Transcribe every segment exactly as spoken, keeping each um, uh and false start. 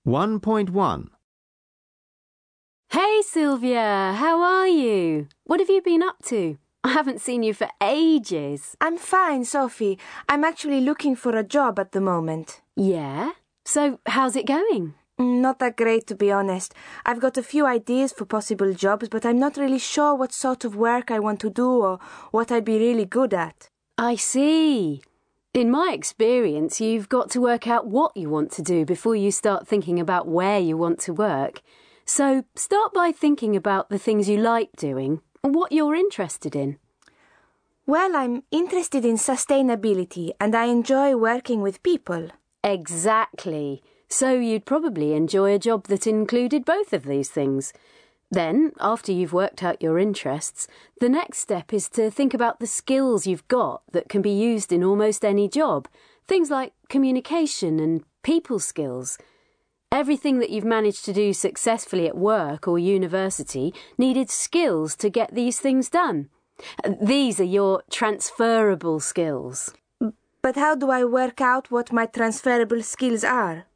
one point one. Hey Sylvia, how are you? What have you been up to? I haven't seen you for ages. I'm fine, Sophie. I'm actually looking for a job at the moment. Yeah? So how's it going? Not that great, to be honest. I've got a few ideas for possible jobs, but I'm not really sure what sort of work I want to do or what I'd be really good at. I see. In my experience, you've got to work out what you want to do before you start thinking about where you want to work. So start by thinking about the things you like doing and what you're interested in. Well, I'm interested in sustainability and I enjoy working with people. Exactly. So you'd probably enjoy a job that included both of these things. Then, after you've worked out your interests, the next step is to think about the skills you've got that can be used in almost any job. Things like communication and people skills. Everything that you've managed to do successfully at work or university needed skills to get these things done. These are your transferable skills. But how do I work out what my transferable skills are?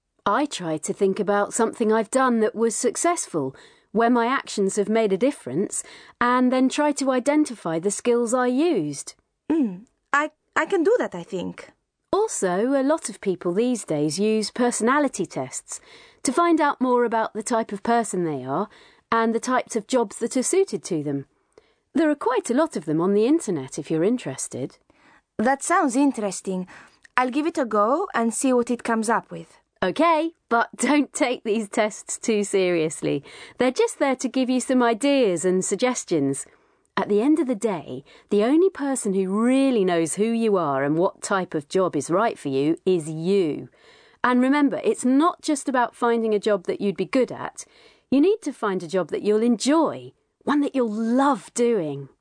I try to think about something I've done that was successful, where my actions have made a difference, and then try to identify the skills I used. Mm, I, I can do that, I think. Also, a lot of people these days use personality tests to find out more about the type of person they are and the types of jobs that are suited to them. There are quite a lot of them on the internet if you're interested. That sounds interesting. I'll give it a go and see what it comes up with. OK, but don't take these tests too seriously. They're just there to give you some ideas and suggestions. At the end of the day, the only person who really knows who you are and what type of job is right for you is you. And remember, it's not just about finding a job that you'd be good at. You need to find a job that you'll enjoy, one that you'll love doing.